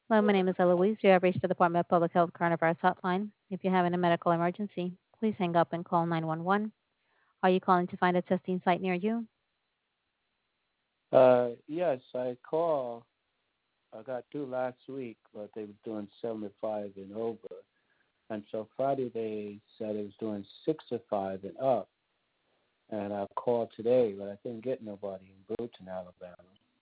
Hello, my name is Eloise. You have reached the Department of Public Health Coronavirus Hotline. If you're having a medical emergency, please hang up and call 911. Are you calling to find a testing site near you? Yes, I called. I got through last week, but they were doing 75 and over. And so Friday they said it was doing 65 and up. And I called today, but I couldn't get nobody in Brewton, Alabama.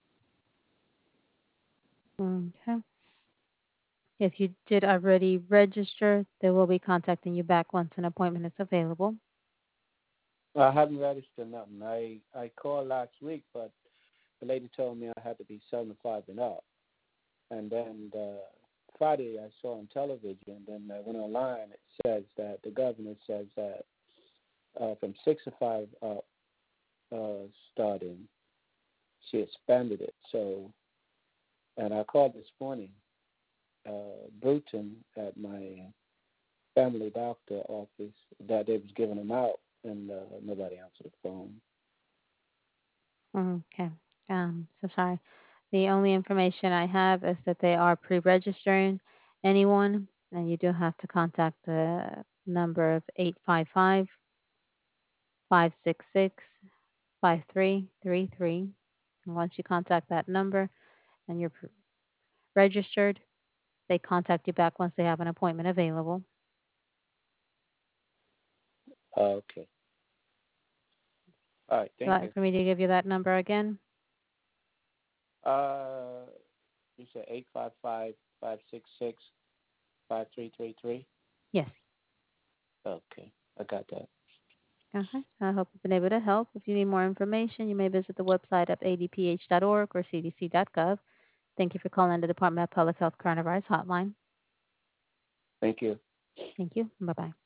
Okay. If you did already register, they will be contacting you back once an appointment is available. I haven't registered nothing. I called last week, but the lady told me I had to be 75 and up. And then Friday I saw on television, then I went online. It says that the governor says that from 65 up starting, she expanded it. So, and I called this morning, Bruton, at my family doctor office, that they was giving them out, and nobody answered the phone. Okay. So sorry. The only information I have is that they are pre-registering anyone, and you do have to contact the number of 855-566-5333. And once you contact that number and you're registered, they contact you back once they have an appointment available. Okay. All right. Would you Thank like you. for me to give you that number again? Uh, you said 855-566-5333. Yes. Okay, I got that. Okay. I hope I've been able to help. If you need more information, you may visit the website of adph.org or cdc.gov. Thank you for calling the Department of Public Health Coronavirus Hotline. Thank you. Thank you. Bye bye.